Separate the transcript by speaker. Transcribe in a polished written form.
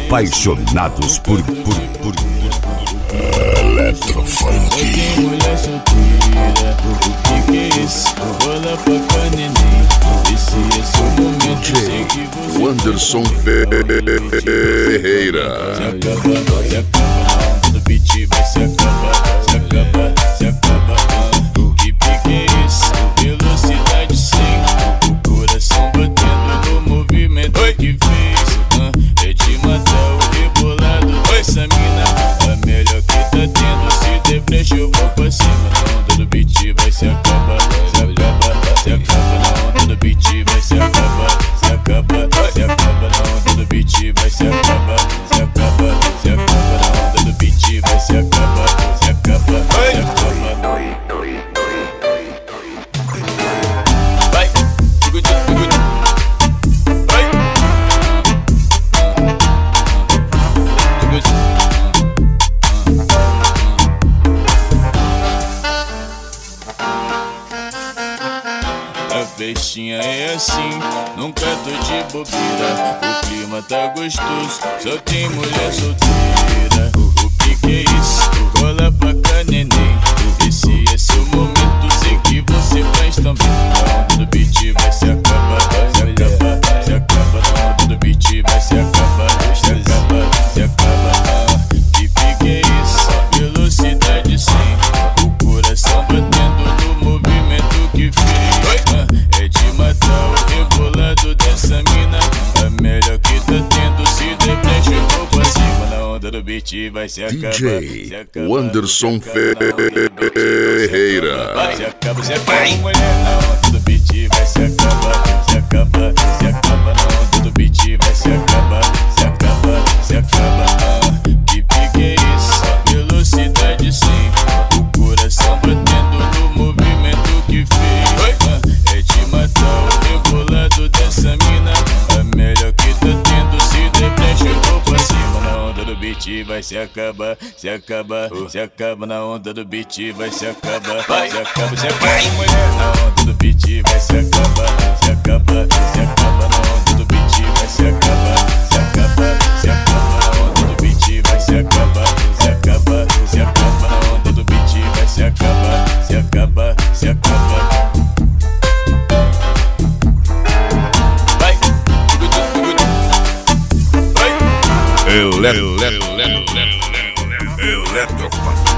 Speaker 1: Apaixonados por Eletrofunk.
Speaker 2: Tem mulher solteira, o que é isso? Bola pra cá, neném. Esse é seu momento, sei que você
Speaker 1: O Anderson Ferreira.
Speaker 2: se acaba, no beat vai se acabar, se acaba, se acaba. O que pique é isso? Velocidade 100, o coração batendo no movimento que fez. É de matar o rebolado dessa mina, a melhor que tá tendo. Se der brecha eu vou pra cima, na onda do beat vai se acabar, se acaba, se acaba. Na onda do beat vai se acabar, se acaba, se acaba. Na onda do beat vai se acabar, se acaba, se acaba. Na onda do beat vai se acabar, se acaba, se acaba. Vai, a festinha é assim, nunca tô de bobeira. O clima tá gostoso, só tem mulher solteira. O que é isso? Rola pra cá, neném. Esse é seu momento, sei que você faz também. Na onda do beat vai se acabar, se acaba, se acaba. Na onda do beat vai se acabar, se acaba, se acaba. Que pique é isso? Velocidade 100, o coração batendo no movimento que fez. É de matar o rebolado dessa mina, a melhor que tá tendo. Se der brecha eu vou pra cima, na onda do beat vai se acabar, se
Speaker 1: DJ
Speaker 2: acaba,
Speaker 1: o Anderson
Speaker 2: se acaba.
Speaker 1: Ferreira.
Speaker 2: Se acaba, se acaba, mulher. Na onda do beat vai se acabar, se acaba, se acaba. Na onda do beat vai se acabar, se acaba, se acaba. Que pique é isso? Velocidade 100, o coração batendo no movimento que fez. É de matar o rebolado dessa mina, a melhor que tá tendo. Se der brecha eu vou pra cima, na onda do beat vai se acabar, se acaba, se acaba. Na onda do beat vai se acabar, se acaba, se acaba, mulher. Na onda do beat vai se acabar, se acaba, se acaba. Na onda do beat vai se acabar, se acaba, se acaba. Na onda do beat vai se acabar, se acaba, se acaba. Na onda do beat vai se acabar, se acaba, se acaba.
Speaker 1: Eletrofunk.